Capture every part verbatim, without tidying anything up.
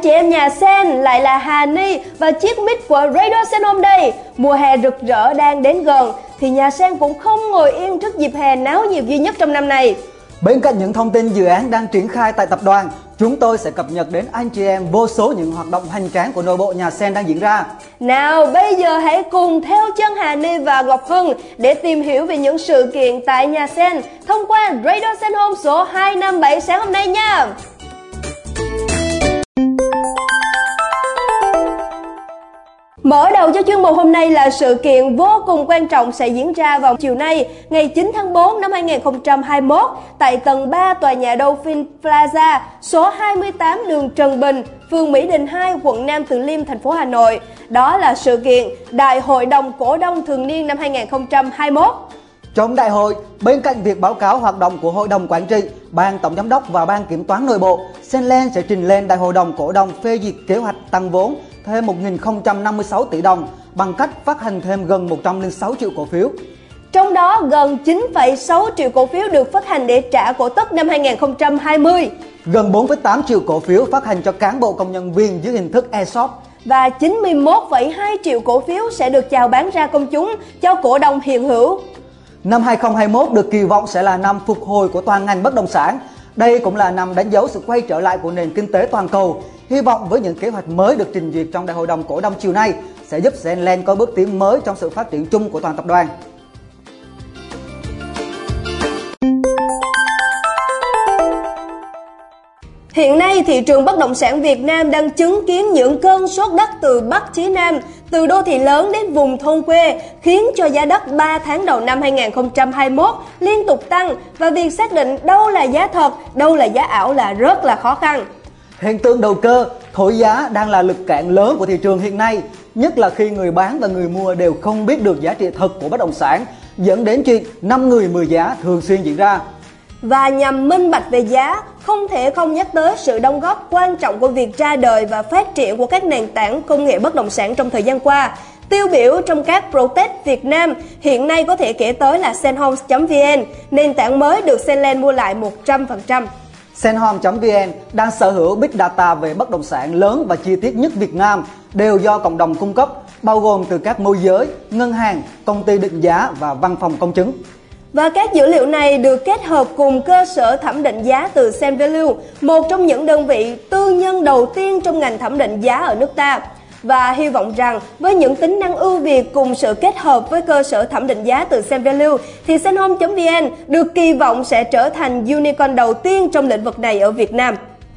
chị em nhà Sen, lại là Hà Ni và chiếc mic của Radio Sen hôm đây. Mùa hè rực rỡ đang đến gần thì nhà Sen cũng không ngồi yên trước dịp hè náo nhiệt duy nhất trong năm này. Bên cạnh những thông tin dự án đang triển khai tại tập đoàn, chúng tôi sẽ cập nhật đến anh chị em vô số những hoạt động hoành tráng của nội bộ nhà Sen đang diễn ra. Nào bây giờ hãy cùng theo chân Hà Ni và Ngọc Hưng để tìm hiểu về những sự kiện tại nhà Sen thông qua Radio Sen Home số hai năm bảy sáng hôm nay nha. Mở đầu cho chuyên mục hôm nay là sự kiện vô cùng quan trọng sẽ diễn ra vào chiều nay, ngày chín tháng tư năm hai nghìn không trăm hai mươi mốt, tại tầng ba tòa nhà Dolphin Plaza, số hai mươi tám đường Trần Bình, phường Mỹ Đình hai, quận Nam Từ Liêm, thành phố Hà Nội. Đó là sự kiện Đại hội đồng cổ đông thường niên năm hai nghìn không trăm hai mươi mốt. Trong đại hội, bên cạnh việc báo cáo hoạt động của Hội đồng Quản trị, Ban Tổng giám đốc và Ban Kiểm toán nội bộ, Senland sẽ trình lên Đại hội đồng cổ đông phê duyệt kế hoạch tăng vốn thêm một nghìn không trăm năm mươi sáu tỷ đồng bằng cách phát hành thêm gần một trăm lẻ sáu triệu cổ phiếu. Trong đó, gần chín phẩy sáu triệu cổ phiếu được phát hành để trả cổ tức năm hai nghìn không trăm hai mươi. Gần bốn phẩy tám triệu cổ phiếu phát hành cho cán bộ công nhân viên dưới hình thức e shop. Và chín mươi mốt phẩy hai triệu cổ phiếu sẽ được chào bán ra công chúng cho cổ đông hiện hữu. Năm hai nghìn không trăm hai mươi mốt được kỳ vọng sẽ là năm phục hồi của toàn ngành bất động sản. Đây cũng là năm đánh dấu sự quay trở lại của nền kinh tế toàn cầu. Hy vọng với những kế hoạch mới được trình duyệt trong Đại hội đồng cổ đông chiều nay sẽ giúp Senland có bước tiến mới trong sự phát triển chung của toàn tập đoàn. Hiện nay, thị trường bất động sản Việt Nam đang chứng kiến những cơn sốt đất từ Bắc chí Nam, từ đô thị lớn đến vùng thôn quê, khiến cho giá đất ba tháng đầu năm hai nghìn không trăm hai mươi mốt liên tục tăng và việc xác định đâu là giá thật, đâu là giá ảo là rất là khó khăn. Hiện tượng đầu cơ, thổi giá đang là lực cản lớn của thị trường hiện nay, nhất là khi người bán và người mua đều không biết được giá trị thật của bất động sản, dẫn đến chuyện năm người mười giá thường xuyên diễn ra. Và nhằm minh bạch về giá, không thể không nhắc tới sự đóng góp quan trọng của việc ra đời và phát triển của các nền tảng công nghệ bất động sản trong thời gian qua. Tiêu biểu trong các Protech Việt Nam hiện nay có thể kể tới là Senhomes chấm vn, nền tảng mới được Senland mua lại một trăm phần trăm. Senhomes chấm vn đang sở hữu big data về bất động sản lớn và chi tiết nhất Việt Nam, đều do cộng đồng cung cấp, bao gồm từ các môi giới, ngân hàng, công ty định giá và văn phòng công chứng. Và các dữ liệu này được kết hợp cùng cơ sở thẩm định giá từ Senvalue, một trong những đơn vị tư nhân đầu tiên trong ngành thẩm định giá ở nước ta. Và hy vọng rằng với những tính năng ưu việt cùng sự kết hợp với cơ sở thẩm định giá từ Senvalue thì Senhomes chấm vn được kỳ vọng sẽ trở thành unicorn đầu tiên trong lĩnh vực này ở Việt Nam.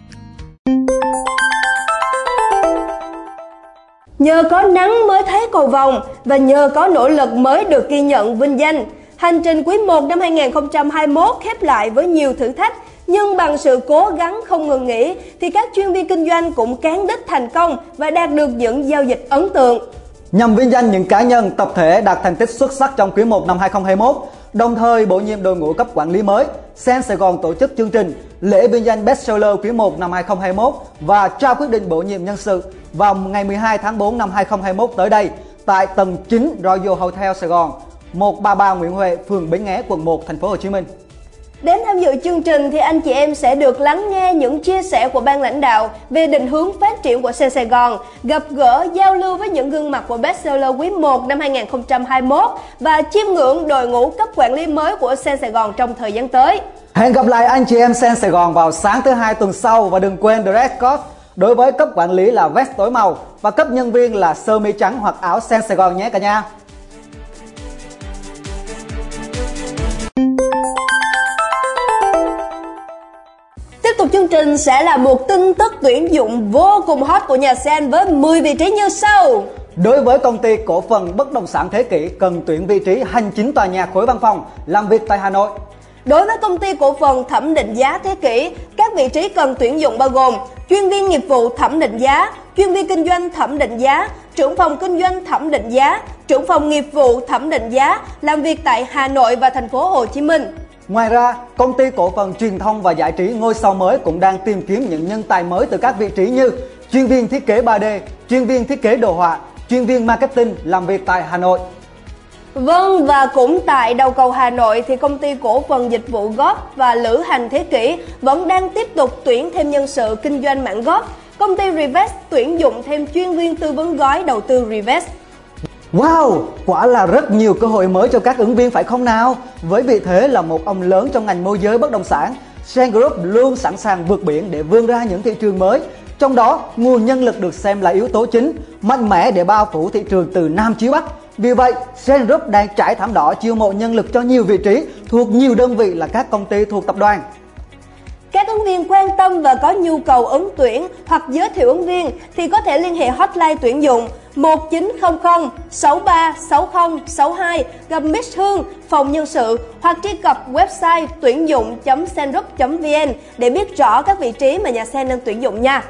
Nhờ có nắng mới thấy cầu vồng và nhờ có nỗ lực mới được ghi nhận vinh danh. Hành trình quý một năm hai nghìn không trăm hai mươi mốt khép lại với nhiều thử thách, nhưng bằng sự cố gắng không ngừng nghỉ thì các chuyên viên kinh doanh cũng cán đích thành công và đạt được những giao dịch ấn tượng. Nhằm vinh danh những cá nhân, tập thể đạt thành tích xuất sắc trong quý một năm hai nghìn không trăm hai mươi mốt, đồng thời bổ nhiệm đội ngũ cấp quản lý mới, Sen Sài Gòn tổ chức chương trình lễ vinh danh bestseller quý một năm hai nghìn không trăm hai mươi mốt và trao quyết định bổ nhiệm nhân sự vào ngày mười hai tháng tư năm hai nghìn không trăm hai mươi mốt tới đây tại tầng chín Royal Hotel Sài Gòn, một ba ba Nguyễn Huệ, phường Bến Nghé, quận một, thành phố Hồ Chí Minh. Đến tham dự chương trình thì anh chị em sẽ được lắng nghe những chia sẻ của ban lãnh đạo về định hướng phát triển của Sen Sài Gòn, gặp gỡ, giao lưu với những gương mặt của bestseller quý một năm hai nghìn không trăm hai mươi mốt và chiêm ngưỡng đội ngũ cấp quản lý mới của Sen Sài Gòn trong thời gian tới. Hẹn gặp lại anh chị em Sen Sài Gòn vào sáng thứ hai tuần sau và đừng quên dress code. Đối với cấp quản lý là vest tối màu và cấp nhân viên là sơ mi trắng hoặc áo Sen Sài Gòn nhé cả nhà. Tiếp tục chương trình sẽ là một tin tức tuyển dụng vô cùng hot của nhà Sen với mười vị trí như sau. Đối với công ty cổ phần bất động sản Thế Kỷ cần tuyển vị trí hành chính tòa nhà khối văn phòng làm việc tại Hà Nội. Đối với công ty cổ phần thẩm định giá Thế Kỷ, các vị trí cần tuyển dụng bao gồm chuyên viên nghiệp vụ thẩm định giá, chuyên viên kinh doanh thẩm định giá, trưởng phòng kinh doanh thẩm định giá, trưởng phòng nghiệp vụ thẩm định giá, làm việc tại Hà Nội và thành phố Hồ Chí Minh. Ngoài ra, công ty cổ phần truyền thông và giải trí Ngôi Sao Mới cũng đang tìm kiếm những nhân tài mới từ các vị trí như chuyên viên thiết kế ba D, chuyên viên thiết kế đồ họa, chuyên viên marketing làm việc tại Hà Nội. Vâng, và cũng tại đầu cầu Hà Nội thì công ty cổ phần dịch vụ golf và lữ hành Thế Kỷ vẫn đang tiếp tục tuyển thêm nhân sự kinh doanh mảng golf. công ty Revest tuyển dụng thêm chuyên viên tư vấn gói đầu tư Revest. Wow, quả là rất nhiều cơ hội mới cho các ứng viên phải không nào? Với vị thế là một ông lớn trong ngành môi giới bất động sản, Sen Group luôn sẵn sàng vượt biển để vươn ra những thị trường mới. Trong đó, nguồn nhân lực được xem là yếu tố chính, mạnh mẽ để bao phủ thị trường từ Nam chí Bắc. Vì vậy, Sen Group đang trải thảm đỏ chiêu mộ nhân lực cho nhiều vị trí thuộc nhiều đơn vị là các công ty thuộc tập đoàn. Các ứng viên quan tâm và có nhu cầu ứng tuyển hoặc giới thiệu ứng viên thì có thể liên hệ hotline tuyển dụng một chín không không sáu ba sáu không sáu hai, gặp Miss Hương, phòng nhân sự, hoặc truy cập website tuyển dụng chấm sengroup chấm vn để biết rõ các vị trí mà nhà Sen đang tuyển dụng nha.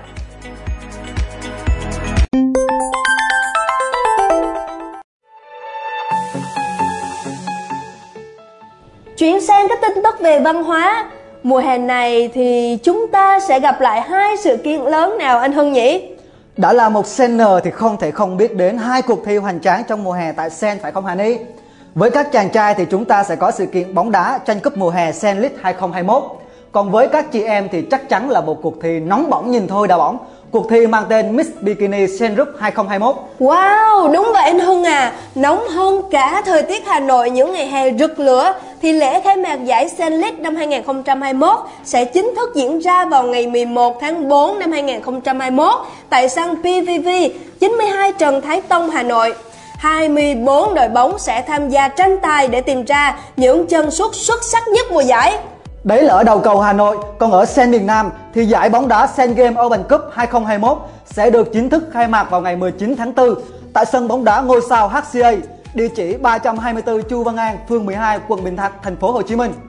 Chuyển sang các tin tức về văn hóa. Mùa hè này thì chúng ta sẽ gặp lại hai sự kiện lớn nào anh Hưng nhỉ? Đã là một Senner thì không thể không biết đến hai cuộc thi hoành tráng trong mùa hè tại Sen phải không Hany? Với các chàng trai thì chúng ta sẽ có sự kiện bóng đá tranh cúp mùa hè Sen League hai không hai mốt. Còn với các chị em thì chắc chắn là một cuộc thi nóng bỏng nhìn thôi đã bỏng. Cuộc thi mang tên Miss Bikini Sen Group hai không hai mốt. Wow, đúng vậy anh Hưng à. Nóng hơn cả thời tiết Hà Nội những ngày hè rực lửa thì lễ khai mạc giải Sen League năm hai không hai mốt sẽ chính thức diễn ra vào ngày mười một tháng tư năm hai không hai mốt tại sân pê vê vê chín mươi hai Trần Thái Tông, Hà Nội. hai mươi bốn đội bóng sẽ tham gia tranh tài để tìm ra những chân sút xuất sắc nhất mùa giải. Đấy là ở đầu cầu Hà Nội, còn ở Sen miền Nam thì giải bóng đá Sen Game Open Cup hai không hai mốt sẽ được chính thức khai mạc vào ngày mười chín tháng tư tại sân bóng đá Ngôi Sao hát xê a, địa chỉ ba trăm hai mươi tư Chu Văn An, phường mười hai, quận Bình Thạnh, thành phố Hồ Chí Minh.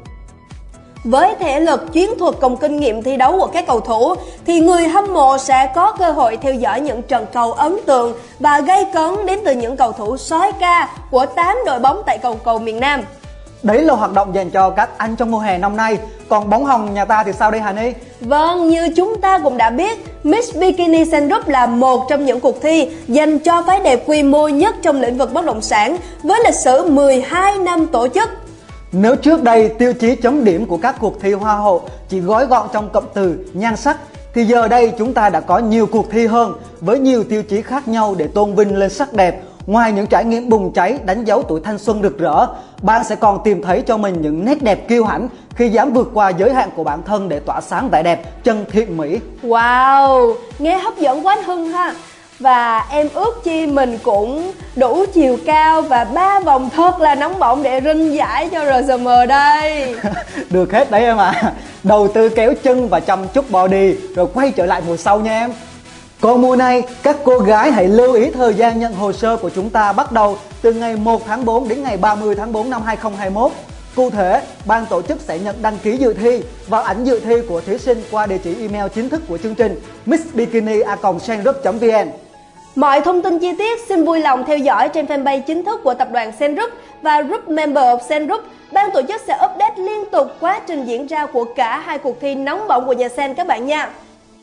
Với thể lực, chiến thuật cùng kinh nghiệm thi đấu của các cầu thủ thì người hâm mộ sẽ có cơ hội theo dõi những trận cầu ấn tượng và gây cấn đến từ những cầu thủ soái ca của tám đội bóng tại cầu cầu miền Nam. Đấy là hoạt động dành cho các anh trong mùa hè năm nay. Còn bóng hồng nhà ta thì sao đây Hany? Vâng, như chúng ta cũng đã biết, Miss Bikini Sen Group là một trong những cuộc thi dành cho phái đẹp quy mô nhất trong lĩnh vực bất động sản với lịch sử mười hai năm tổ chức. Nếu trước đây tiêu chí chấm điểm của các cuộc thi hoa hậu chỉ gói gọn trong cụm từ nhan sắc, thì giờ đây chúng ta đã có nhiều cuộc thi hơn với nhiều tiêu chí khác nhau để tôn vinh lên sắc đẹp. Ngoài những trải nghiệm bùng cháy đánh dấu tuổi thanh xuân rực rỡ, bạn sẽ còn tìm thấy cho mình những nét đẹp kiêu hãnh khi dám vượt qua giới hạn của bản thân để tỏa sáng vẻ đẹp chân thiện mỹ. Wow, nghe hấp dẫn quá anh Hưng ha. Và em ước chi mình cũng đủ chiều cao và ba vòng thật là nóng bỏng để rinh giải cho rờ giê em đây. Được hết đấy em ạ. À. Đầu tư kéo chân và chăm chút body rồi quay trở lại mùa sau nha em. Còn mùa này, các cô gái hãy lưu ý thời gian nhận hồ sơ của chúng ta bắt đầu từ ngày một tháng tư đến ngày ba mươi tháng tư năm hai không hai mốt. Cụ thể, ban tổ chức sẽ nhận đăng ký dự thi và ảnh dự thi của thí sinh qua địa chỉ email chính thức của chương trình missbikini a còng sengroup chấm vn. Mọi thông tin chi tiết xin vui lòng theo dõi trên fanpage chính thức của tập đoàn Sen Group và Group Member of Sen Group. Ban tổ chức sẽ update liên tục quá trình diễn ra của cả hai cuộc thi nóng bỏng của nhà Sen các bạn nha.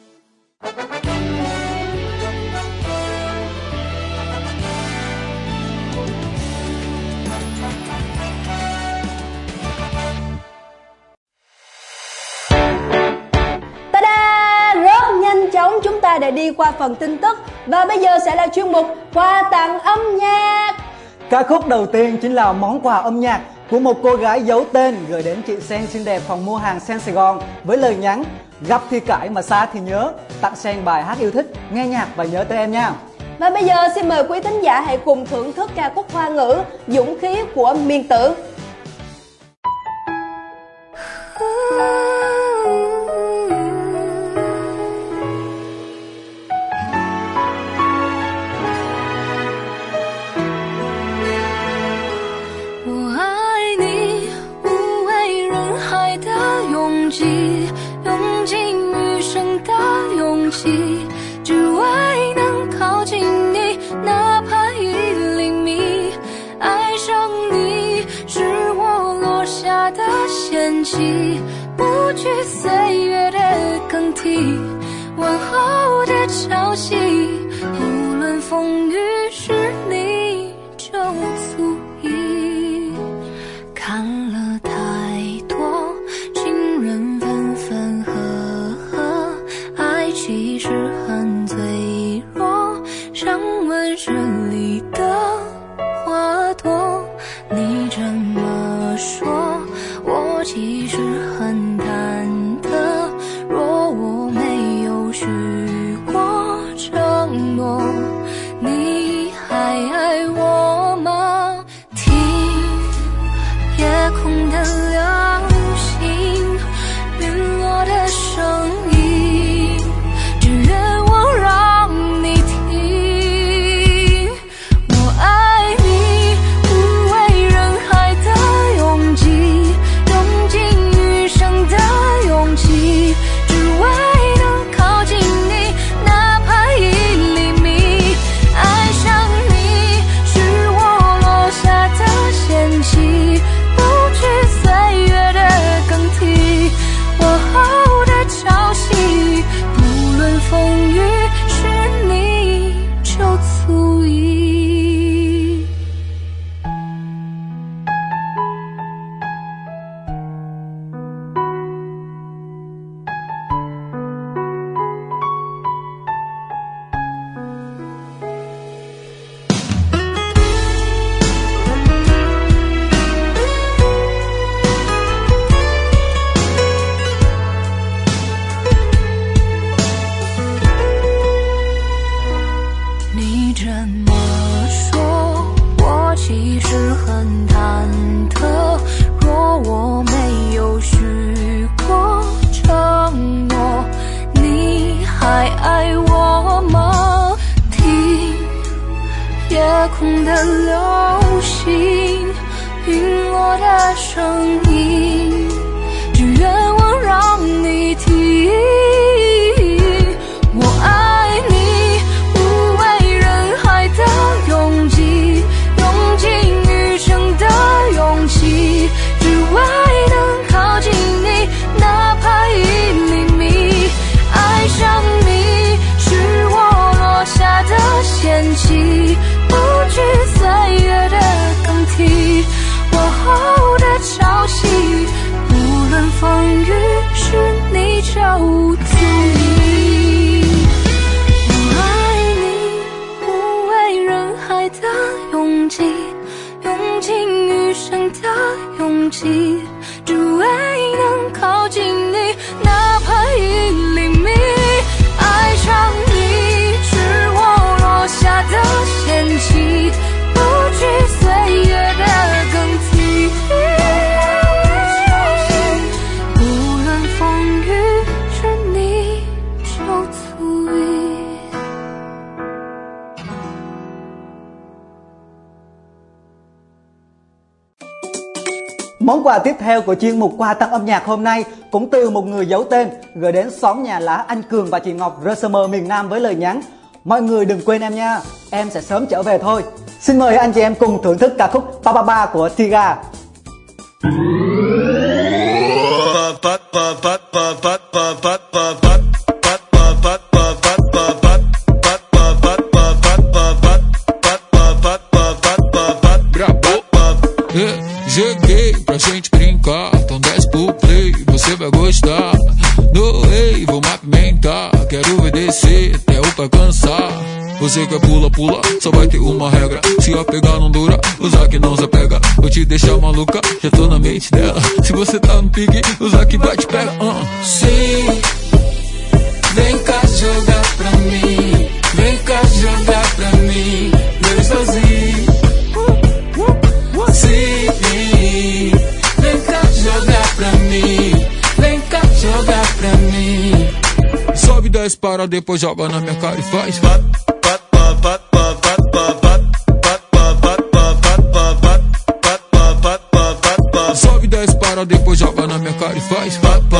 Chúng ta đã đi qua phần tin tức và bây giờ sẽ là chuyên mục quà tặng âm nhạc. Ca khúc đầu tiên chính là món quà âm nhạc của một cô gái giấu tên gửi đến chị Sen xinh đẹp phòng mua hàng Sen Sài Gòn với lời nhắn: gặp thì cãi mà xa thì nhớ, tặng Sen bài hát yêu thích, nghe nhạc và nhớ tới em nha. Và bây giờ xin mời quý thính giả hãy cùng thưởng thức ca khúc Hoa ngữ Dũng khí của Miên Tử. 声音，只愿望让你听。我爱你，不为人海的拥挤，用尽余生的勇气，只为能靠近你，哪怕一厘米。爱上你是我落下的仙气，不惧岁月的更替，往后的潮汐，无论风雨是你就足矣。我爱你，不为人海的拥挤，用尽余生的勇气，只为能靠近你，哪怕一厘米。爱上你是我落下的仙气，不惧岁月的更替，无论风雨是你就足矣。 Món quà tiếp theo của chuyên mục quà tặng âm nhạc hôm nay cũng từ một người giấu tên gửi đến xóm nhà lá anh Cường và chị Ngọc rờ ét em miền Nam với lời nhắn: mọi người đừng quên em nha, em sẽ sớm trở về thôi. Xin mời anh chị em cùng thưởng thức ca khúc Ba Ba Ba của Tiga. Joguei pra gente brincar, então desce pro play, você vai gostar. No rei, vou apimentar, quero ver descer até o pai cansar. Você quer pula, pula, só vai ter uma regra. Se eu pegar não dura, usar que não se pega. Vou te deixar maluca, já tô na mente dela. Se você tá no pique, usar que vai te pega. uh. Sim, vem cá jogar pra mim, vem cá jogar pra mim, eu sozinho. Sim, vem cá jogar pra mim, vem cá jogar pra mim. Sobe, desce, para, depois joga na minha cara e faz. Sobe, desce, para, depois joga na minha cara e faz.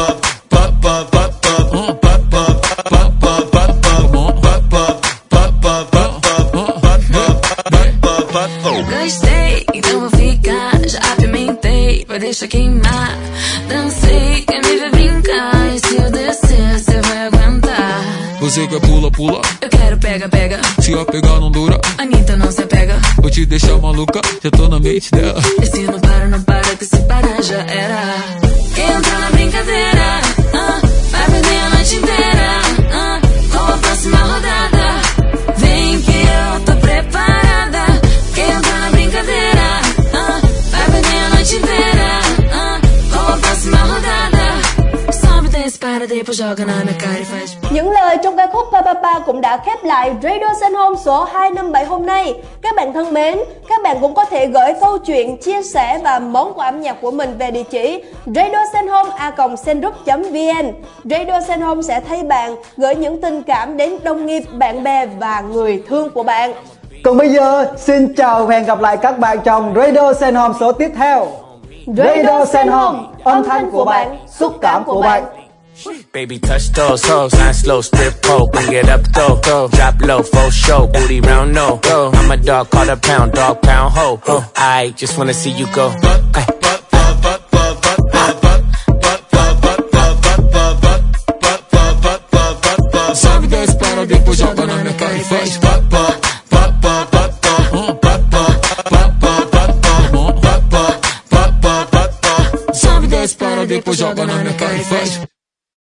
Gostei, então vou ficar, já apimentei, vai deixar queimar. Dancei, quer me ver brincar, e se eu descer, cê vai aguentar. Você quer pula, pula, eu quero pega, pega. Se eu pegar não dura, Anitta não se apega. Vou te deixar maluca, já tô na mente dela. E se não para, não para, que se parar já era. Quem entra na brincadeira, uh, vai perder a noite inteira, uh, com a próxima rodada. Vem que eu tô preparada. Quem entra na brincadeira, uh, vai perder a noite inteira, uh, com a próxima rodada. Sobe, desce, para, depois joga na minha cara e faz. Những lời trong ca khúc Ba Ba Ba cũng đã khép lại Radio Send Home số hai năm bảy hôm nay. Các bạn thân mến, các bạn cũng có thể gửi câu chuyện, chia sẻ và món quà âm nhạc của mình về địa chỉ radio send home a còng sendgroup chấm vn. Radio Send Home sẽ thay bạn gửi những tình cảm đến đồng nghiệp, bạn bè và người thương của bạn. Còn bây giờ, xin chào và hẹn gặp lại các bạn trong Radio Send Home số tiếp theo. Radio Send Home, âm thanh của bạn, xúc cảm của bạn. Baby touch those hoes, nice slow strip pole, bring it up though, go drop low for show, booty round no, go. I'm a dog called a pound, dog pound ho. Oh, I just wanna see you go. Ay. Sobe, desce, para, depois joga na minha cara e faz. Sobe, desce, para, depois joga na minha cara e faz.